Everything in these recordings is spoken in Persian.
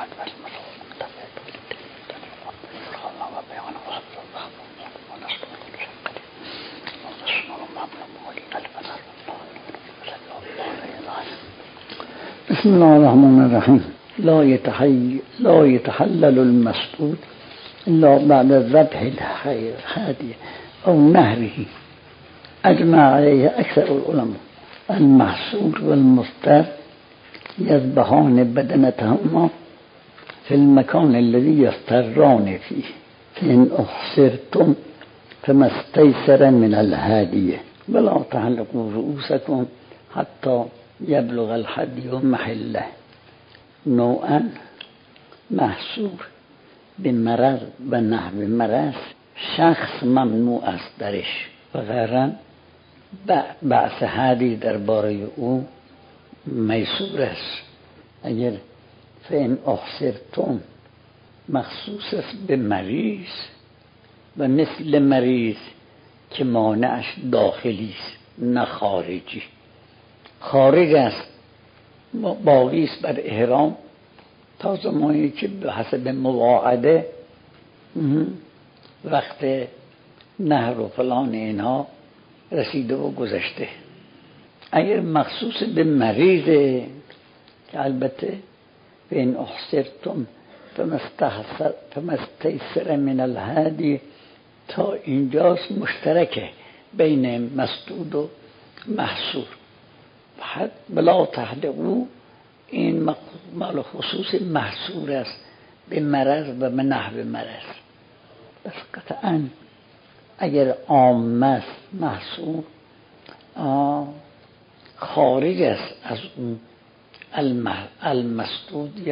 بسم الله الرحمن الرحیم. لا يتحلل المسعود الا بعد ذبح الهدي او نهره. اجمع عليه اکثر العلماء. المحصور والمضطر يذبحان بدنتهما في المكان الذي يضطران فيه، فإن أحصرتم فما استيسر من الهدي ولا تحلقوا رؤوسكم حتى يبلغ الهدي محله. نوعا محصور به مرض و نحو مرض شخص ممنوع است درش و غیرا بحث هدی درباره او میسور است. اگر فإن أحصرتم مخصوص است به مریض و مثل مریض که مانعش داخلی است نه خارجی. خارج است باقی است بر احرام تا زمانی که به حسب مواعده وقت نهر و فلان اینها رسیده و گذشته. اگر مخصوص به مریضه که البته فإن أحصرتم فما استيسر من الهدي تا اینجاست مشترکه بین مسدود و محصور. بلا تحلقوا این مال خصوص محصور است به مرض و به نحو مرض. بس قطعا اگر عام است محصور خارج است از اون المسدود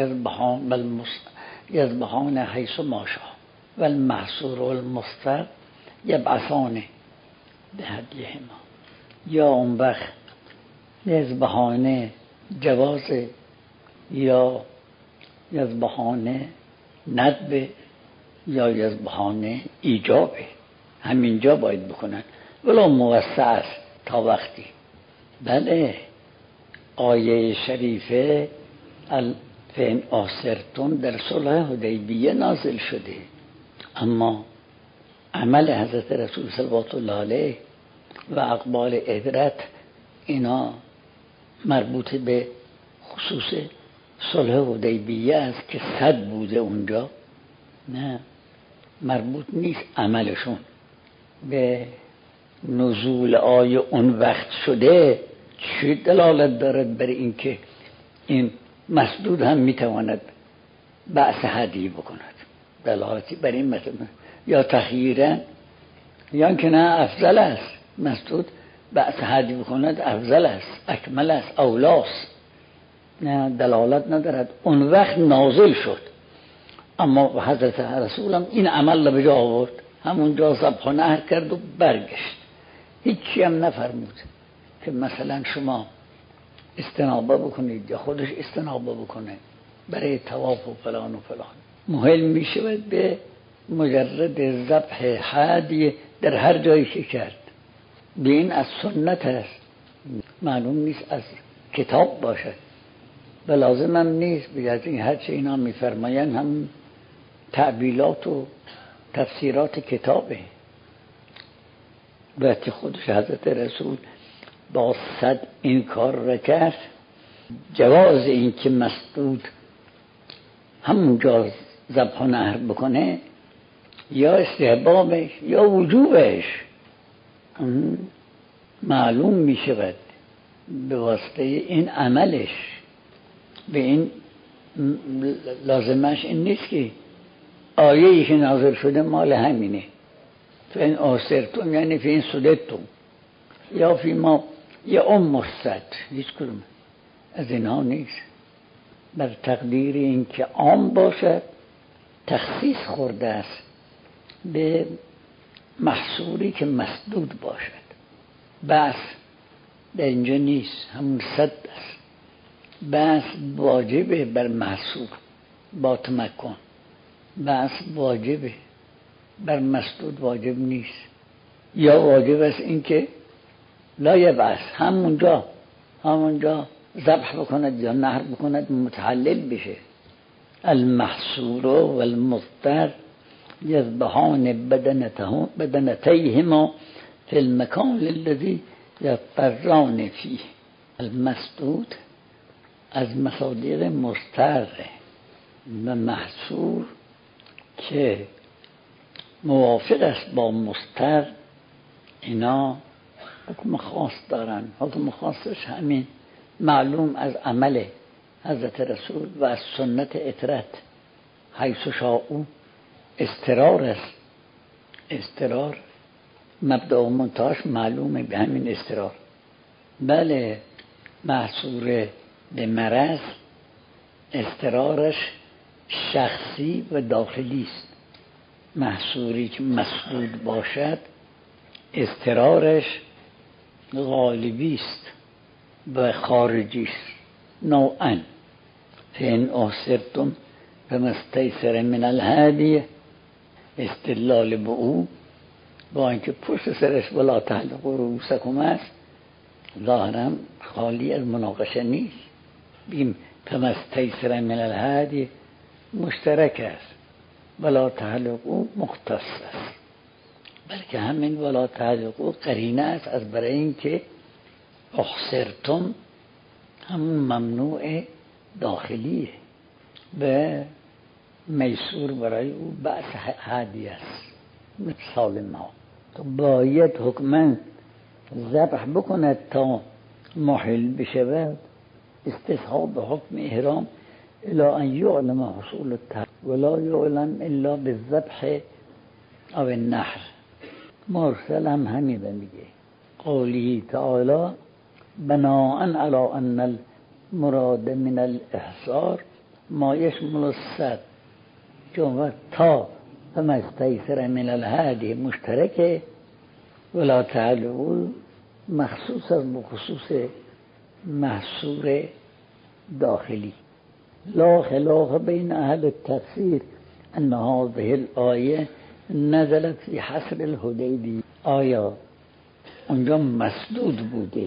یذبحان حیث ما شاء و المحصور و المضطر یبعثان به هدیهما. یا اون وقت یذبحان جواز یا یذبحان ندب یا یذبحان ایجابه، همینجا باید بکنن ولی موسع است تا وقتی. بله آیه شریفه فإن أحصرتم در صلح حدیبیه نازل شده، اما عمل حضرت رسول صلوات الله علیه و اقبال عبرت اینا مربوط به خصوص صلح حدیبیه است که 100 بوده اونجا، نه مربوط نیست عملشون به نزول آیه اون وقت شده. چه دلالت دارد بر این که این مسدود هم میتواند بعث هدی بکند؟ دلالتی بر این مثلا یا تخییرا یا که نه افضل است مسدود بعث هدی بکند، افضل است، اکمل است، اولاست. نه دلالت ندارد، اون وقت نازل شد. اما حضرت رسول هم این عمل را به جا آورد، همونجا ذبح و نحر کرد و برگشت. هیچی هم نفرمود که مثلا شما استنابه بکنید یا خودش استنابه بکنه برای طواف و فلان و فلان. محل می شود به مجرد ذبح هدی در هر جایی که کرد. به این از سنت است، معلوم نیست از کتاب باشد و لازم هم نیست. بیاد این هرچه اینا می فرماین هم تعبیلات و تفسیرات کتابه. وقتی خودش حضرت رسول با 100 این کار را کرد، جواز این که مسدود همونجا ذبح و نحر بکنه یا استحبابش یا وجوبش معلوم می شود به واسطه این عملش. به این لازمش این نیست که آیه‌ای که نازل شده مال همینه، فإن أحصرتم یعنی فإن صددتم یا فی ما یا مرصد، هیچ کدوم از اینها نیست. بر تقدیر این که عام باشد تخصیص خورده است به محصوری که مسدود باشد. بس در اینجا نیست، همون 100 است. بس واجبه بر محصور با تمکن، بس واجبه بر مسدود واجب نیست. یا واجب است این که لا یبعث همونجا ذبح بکند یا نحر بکند متحلل بشه. المحصور والمضطر یذبحان بدنتیهما فی المکان الذی یضطران فیه. المسدود از مصادیق مضطر و محصور که موافق است با مضطر، اینا حکم خاص دارن. حکم خاصش همین معلوم از عمل حضرت رسول و از سنت اطرت حیث شاءوا استرار است. استرار مبدأ و منتهاش معلومه به همین استرار. بله محصور به مرض استرارش شخصی و داخلی است. محصوری که مسدود باشد استرارش غالبی است و خارجی است. نوعاً فإن أحصرتم فما استيسر من الهدی، استدلال به او با اینکه پشت سرش ولا تحلقوا رؤوسکم است، ظاهراً خالی از مناقشه نیست. بیم فما استيسر من الهدی مشترک است، ولا تحلقوا مختص است. بلکه همین ولا تحلقوا قرینه است از برای اینکه احصرتم همون ممنوع داخلیه و میسور برای او بحث هدی است. مثال ما تو باید حکما ذبح بکند تا محل بشود، استصحاب حکم احرام الی ان یعلم حصول التحریم ولا یعلم الا بالذبح او النحر. مرسل هم همین میگه قوله تعالی بناء علی ان المراد من الاحصار ما یشمل الصد، چون تا فما استیسر من الهدی مشترکه، ولا تعلقوا مخصوص از بخصوص محصور داخلی. لا خلاف بین اهل التفسیر ان هذه الآیه نزلت فی حصر الحدیبیه. آیا اونجا مسدود بوده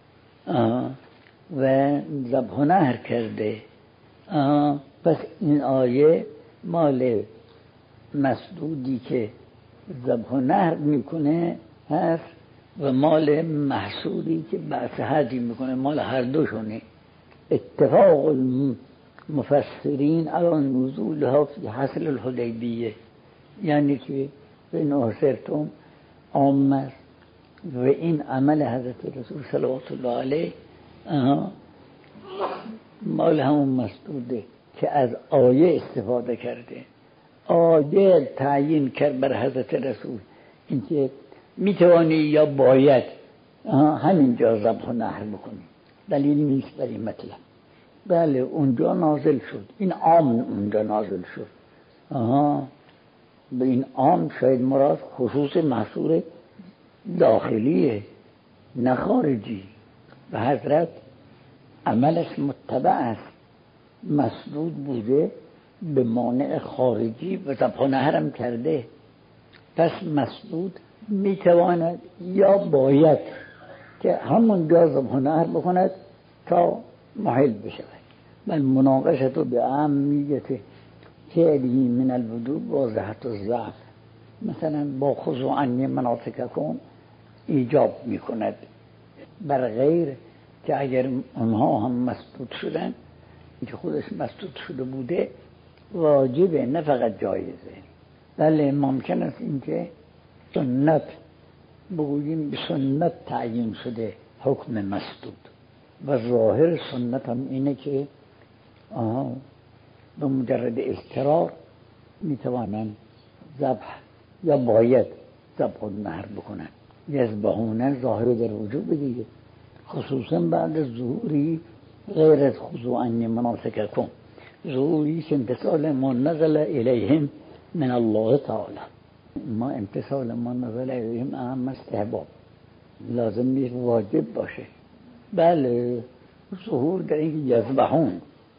و ذبح و نحر کرده، پس این آیه مال مسدودی که ذبح و نحر میکنه هست و مال محصوری که بحث هدی میکنه مال هر دوشونه. اتفاق المفسرین علی نزولها فی حصر الحدیبیه، یعنی که به ناصرتم آمد و این عمل حضرت رسول صلوات الله علیه مال همون مسدوده که از آیه استفاده کرده. آیه تعیین کرد بر حضرت رسول اینکه میتوانی یا باید همینجا ذبح و نحر بکنی، دلیل نیست بر این مطلب. بله اونجا نازل شد، این عام اونجا نازل شد. به این عام شاید مراد خصوص محصور داخلیه نه خارجی. و حضرت عملش متبع است، مسدود بوده به مانع خارجی و ذبح و نحرم کرده. پس مسدود میتواند یا باید که همون جا ذبح و نحر بکند تا محل بشود. بل مناقشت به اهمیت فعلی من الوجوب واضحت الضعف. مثلا با خذوا عنی مناسککم ایجاب میکند بر غیر که اگر اونها هم مسدود شدن که خودش مسدود شده بوده واجبه نه فقط جایزه. بله ممکن است اینکه سنت بگوییم به سنت تعیین شده حکم مسدود و ظاهر سنت هم اینه که به مجرد اضطرار میتوانند ذبح یا باید ذبح و نحر بکنن. یذبحون ظاهر در وجوب دیگه، خصوصا بعد از ظهوری غیر از خذوا عنی مناسککم، ظهوری که امتثال ما نزل الیهم من الله تعالی. ما امتثال ما نزل الیهم اهم استحباب، لازم نیست واجب باشه. بله ظهور در این یذبحون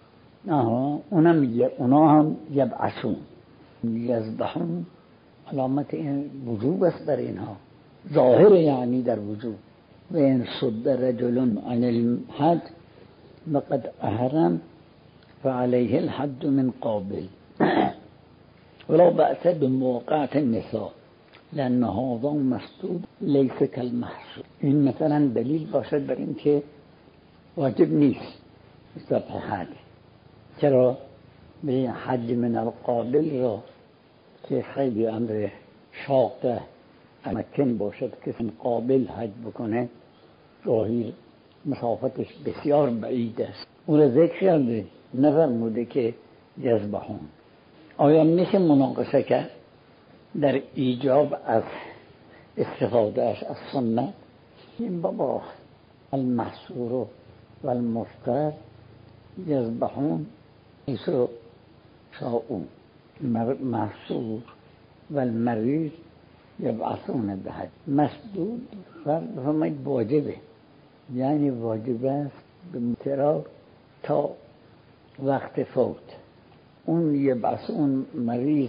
اونا هم یبعثون. یذبحون علامت این وجوب است بر اینها، ظاهر یعنی در وجوب. و این صد رجل عن الحد وقد احرم فعليه الحد من قابل ولا بأس بموقعة النساء لأن هذا مسدود ليس كالمحصور. این مثلا دلیل باشد بر این که واجب نیست ذبح حد. چرا؟ به حد من القابل را که خیلی امر شاقه ممکن باشد که قابل حج بکنه، راهی مسافتش بسیار بعید است، اون را ذکر کرده، نفرموده که یذبحون. آیا میشه مناقشه کرد در ایجاب از استفادهش از سنت؟ این بابا المحصور و المفتر یذبحون ایسو شاؤون. محصور و المریض یبعثون به حج. مسدود فرد بفرمایید واجبه، یعنی واجب است به مترا تا وقت فوت. اون یبعثون مریض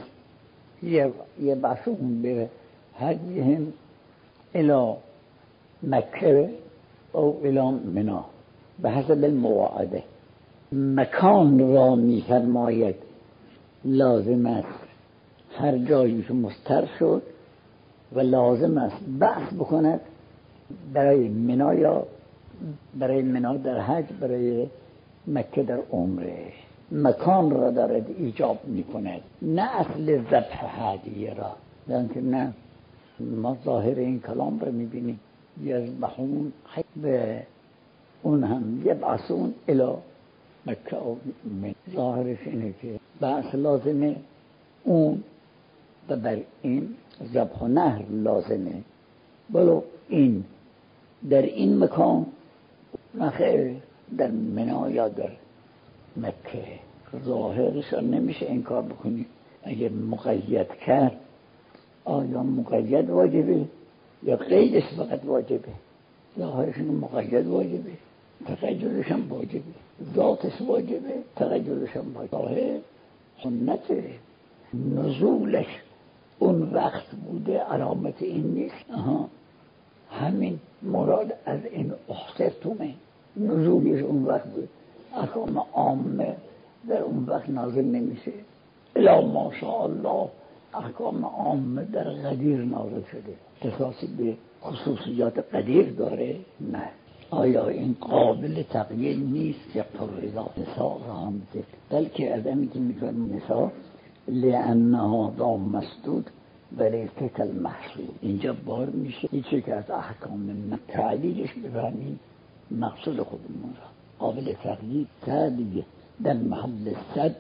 یبعثون به حجهم الى مکه او الى منی به حسب المواعده. مکان را می‌فرماید لازم است هر جایی که مستر شد و لازم است بعث بکند برای منی یا برای منی در حج، برای مکه در عمره. مکان را دارد ایجاب می‌کند، نه اصل ذبح هدیه را. یعنی نه، ما ظاهر این کلام را می‌بینیم یذبحون به اون هم یبعثون الی مکه و من. ظاهرش اینه که بعث لازمه اون و بر این ذبح و نحر لازمه، ولو این در این مکان نخیر در منی یا در مکه. ظاهرش نمیشه انکار بکنی. اگر مقید کرد، آیا مقید واجبه یا قیدش فقط واجبه؟ ظاهرش مقید واجبه، تقیدش هم واجبه، ذاتش واجبه، تقیدش هم واجبه. ظاهر سنت نزولش اون وقت بوده، علامت این نیست. همین مراد از این احسرتمه، نزولش اون وقت بوده. احکام عامه در اون وقت نازل نمیشه، الا ماشاءالله احکام عامه در قدیر نازل شده. اختصاصی به خصوصیات قدیر داره؟ نه. آیا این قابل تغییر نیست که پرزا نساء را هم ذکر، بلکه ادمی که میکنه نساء لانها دا مسدود ولی که المحصول. اینجا بار میشه هیچی که از احکام تعلیلش بفهمیم مقصود خودمون را. قابل تغییر تعلیل در محل صد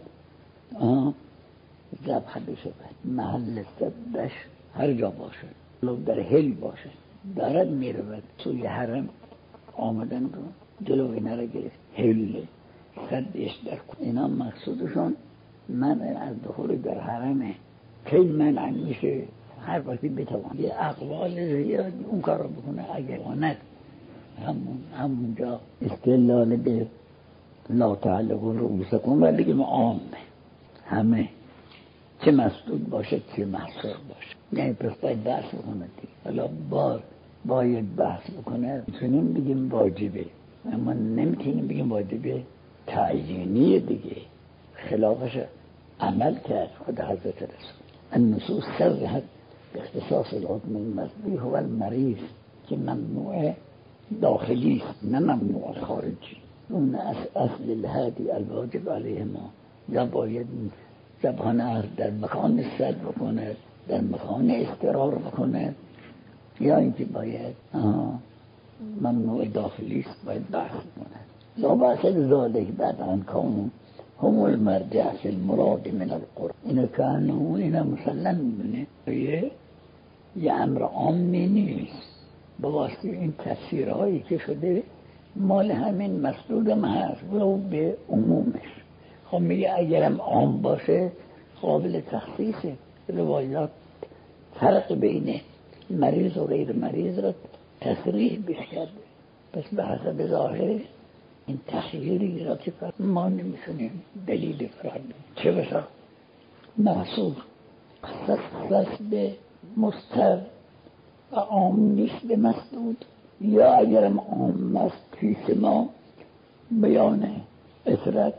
ذبح بشه، محل صدش هر جا باشه، لو در هل باشه، دارد میرود توی حرم آمدن رو جلو اینا را گرفت، هل صدش در اینا مقصودشون منع از دخول در حرمه. کی منع میشه؟ هر وقتی بتوان. یه اقوال زیادی اون کار رو بکنه اگر واند همونجا استدلال به لا تعلقون رو بسکن و بگیم عامه همه، چه مسدود باشه چه محصور باشه. یعنی پس باید بحث بکنه حالا باید بحث بکنه. میتونیم بگیم واجبه، اما نمیتونیم بگیم واجبه تعیینی دیگه، خلافش عمل کرد خود حضرت رسول. النصوص صرحت باختصاص الحكم المسبوح هو المریض که ممنوع داخلی است نه ممنوع خارجی. اون اصل الهادی الواجب علیه ما، یا باید ذبح نحر در مکان صد بکنه، در مکان استقرار بکنه، یا اینکه باید ممنوع داخلی است باید بحث کنه. لا بحث ذالک بعد عن کون هم المرجع فی المراد من القرآن. اینو کانو اینا مسلم میبینه یه امر عامی نیست، با واسطه این تفسیرهایی که شده مال همین مسدود هم هست و به عمومش. خب میگه اگرم عام باشه قابل تخصیصه. روایات فرق بین مریض و غیر مریض را تصریح بشکرده، پس به حسب ظاهر این تخییری را که ما نمیتونیم دلیل قرار بدیم. چه بسا محصور خصص به مستر و عام نیست به مسدود، یا اگرم عام است پیش ما بیان اطرت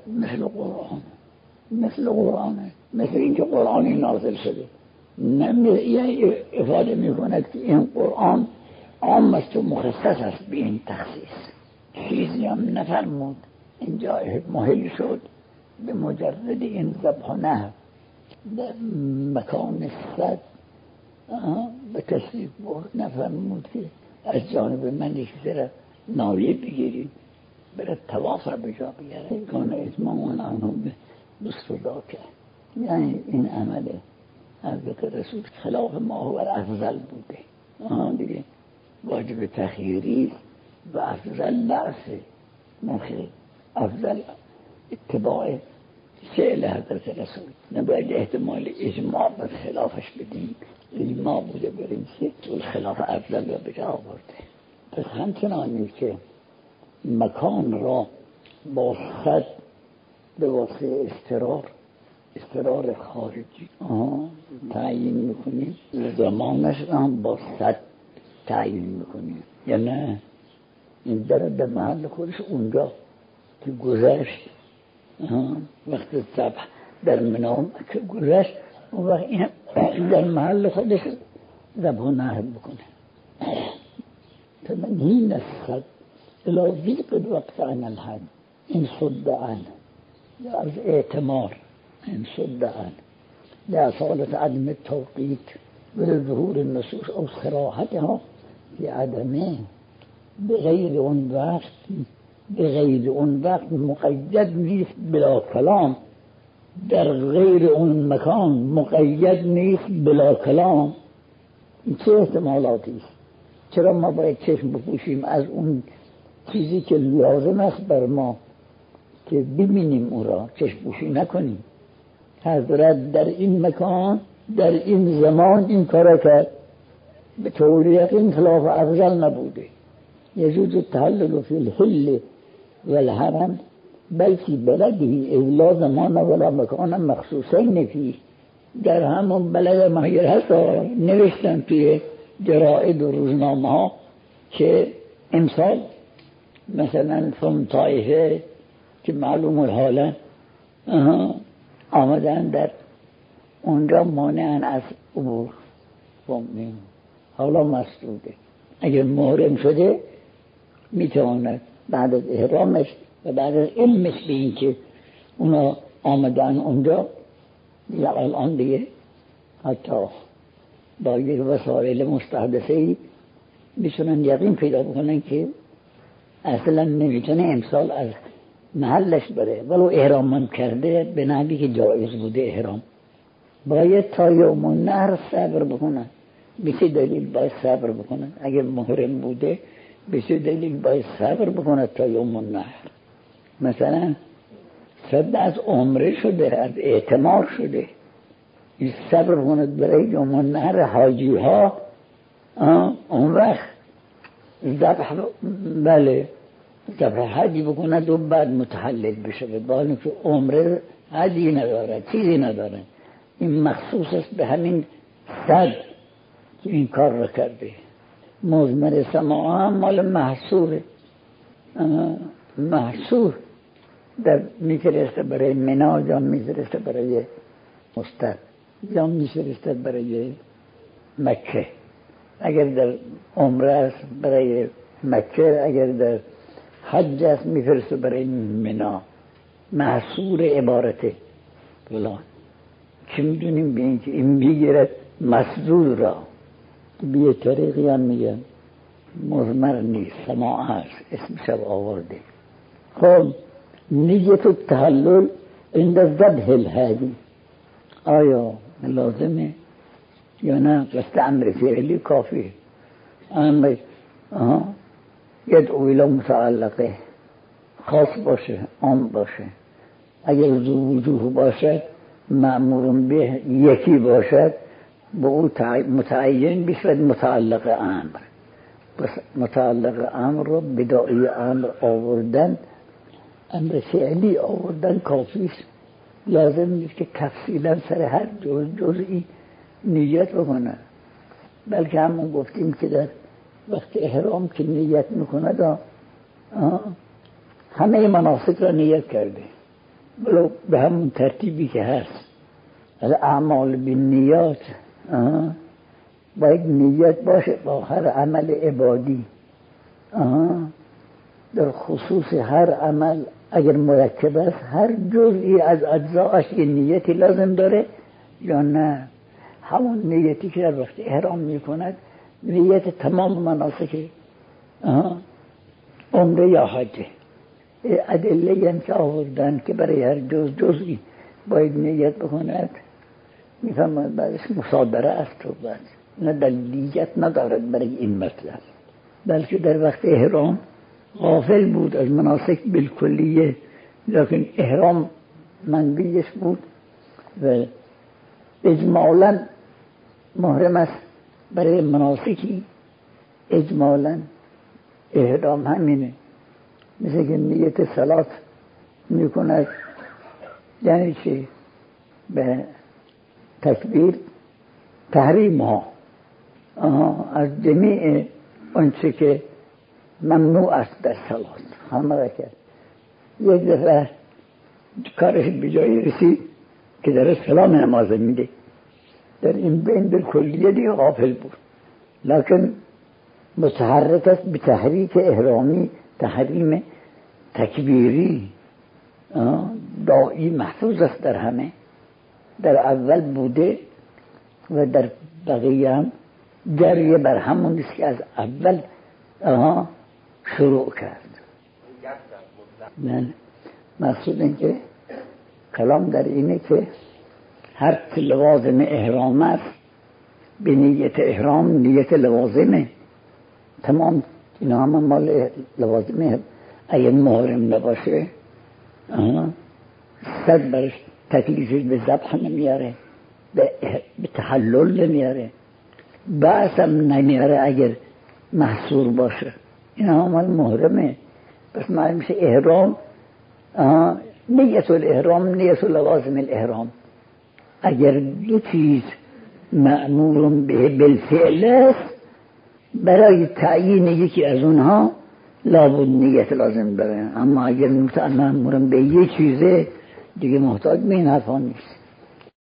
مثل قرآن، مثل اینکه قرآنی نازل شده. یعنی افاده میکند که این قرآن عام است و مخصص است به این تخصیص. چیزی هم نفرمود اینجا محل شد به مجرد این ذبح و نحر در مکان صد به تشریف برد. نفرمود که از جانب من یک ذره نایه بگیرید برای طواف را به جا بیاره. کان اتمام عنه به صدا کرد. یعنی این عمله از ذکر رسول خلاف ما هو افضل بوده. دیگه واجب تخییری و افضل بعثه، نخیر افضل اتباع فعل حضرت رسول. نباید احتمال اجماع بر خلافش بدیم. اجماع بوده بریم که خلاف افضل را به جا آورده. پس همچنانی که مکان را با صد به واسه استرار خارجی تعیین میکنیم، زمانش هم با صد تعیین میکنیم. یا نه این در محل خودش اونجا که گذشت وقت ذبح در منام که گذشت اون وقت این در محل خودش ذبح و نحر بکنه. تمنین الصد الى ضیق الوقت عن الحد این صد عن یا از اعتمار این صد عن لأصالة عدم التوقيت ولظهور النصوص أو صراحتها لعدمه بغیر اون وقت مقید نیست بلا کلام، در غیر اون مکان مقید نیست بلا کلام. این چه احتمالاتی است؟ چرا ما باید چشم بپوشیم از اون چیزی که لازم است بر ما که ببینیم اون را چشم پوشی نکنیم؟ حضرت در این مکان در این زمان این کار کرد، به طور یقین خلاف افضل نبوده. یجوز التحلل فی الحل والحرم بل فی بلده الا زمان ولا مکان مخصوصین فیه. در همون بلد ماهیر هست نوشتن توی جرائد و روزنامه ها که امسال مثلا فم طایفه که معلوم الحاله آمدن در اونجا مانعن از عبور. حالا مسدوده. اگر محرم شده میتواند بعد از احرامش و بعد از علمش به این که اونا آمدن اونجا یا الان دیگه حتی با یک وسایل مستحدثه‌ای میتونن یقین پیدا بکنن که اصلا نمیتونه امسال از محلش بره ولو احرام کرده به نحوی که جایز بوده احرام. باید تا یوم النحر صبر بکنن. بسی دلیل باید صبر بکنن. اگر محرم بوده بسی دلیل باید صبر بکنن تا یوم النحر. مثلا صد از عمره شده، از اعتمار شده، این صبر بکنند برای یوم النحر حاجی ها. اون وقت ذبح بله ذبح حجی بکند و بعد متحلل بشه. باید که عمره حجی نداره چیزی نداره. این مخصوص است به همین صد که این کار را کرده. مزمر سماع هم مال محصور در میفرسته برای منا یا میفرسته برای مستر یا میفرسته برای مکه. اگر در عمره است برای مکه، اگر در حج است میفرسته برای منا. محصور عبارته فلان که میدونیم به این که این میگیرد مسدود را به یه طریقی هم میگن مزمر نیست، سماع است، اسمش رو آورده. خب نیت التحلل عند ذبح الهادی آیا لازمه یا نه؟ قصد امر فعلی کافی. امر یدعو الی متعلقه خاص باشه، عام باشه. اگر ذو وجوه باشد مأمور به یکی باشد با او متعین بشود متعلق امر. بس متعلق امر رو بداعی امر آوردن، امر فعلی آوردن کافیست. لازم نیست که تفصیلا سر هر جزئی نیت بکنه. بلکه همون گفتیم که در وقت احرام که نیت میکنه همه مناسک را نیت کرده، ولو به همون ترتیبی که هست. الاعمال بالنیات، باید نیت باشه با هر عمل عبادی. در خصوص هر عمل اگر مرکب است، هر جزئی از اجزاش یه نیتی لازم داره یا نه؟ همون نیتی که در وقت احرام میکند نیت تمام مناسک عمره یا حجه. ادله هم که آوردن که برای هر جزئی باید نیت بکند، میفهمد بعدش مصادره است تو بعد نه دلیلیت ندارد برای این مطلب، بلکه در وقت احرام غافل بود از مناسک بالکلیه، لکن احرام منبیش بود و اجمالا محرم است برای مناسکی. اجمالا احرام همینه، مثل که نیت صلات میکند، یعنی چه؟ به تکبیر تحریم ها از جمیع آنچه که ممنوع است در صلات همه را کرد. یک دفعه کارش به جایی رسید که در سلام نماز میده، در این بین بالکلیه دیگه غافل بود، لکن متحرک است به تحریک احرامی، تحریم تکبیری دائی محفوظ است در همه، در اول بوده و در بقیه هم جریه بر همون است که از اول شروع کرد. نه مقصود این که کلام در اینه که هر لوازم احرام است به نیت احرام، نیت لوازمه تمام، اینا همه مال لوازمه. اگر محرم نباشه صد برش تکلیفش به ذبح نمیاره، به تحلل نمیاره، بأس هم نمیاره اگر محصور باشه. این همه محرمه. پس معلوم میشه احرام نیت الاحرام، نیت لوازم الاحرام. اگر دو چیز مأمور به بالفعل است، برای تعیین یکی از اونها لابد نیت لازم داره، اما اگر مأمور به یک چیزه دیگه محتاج به این حرفا نیست.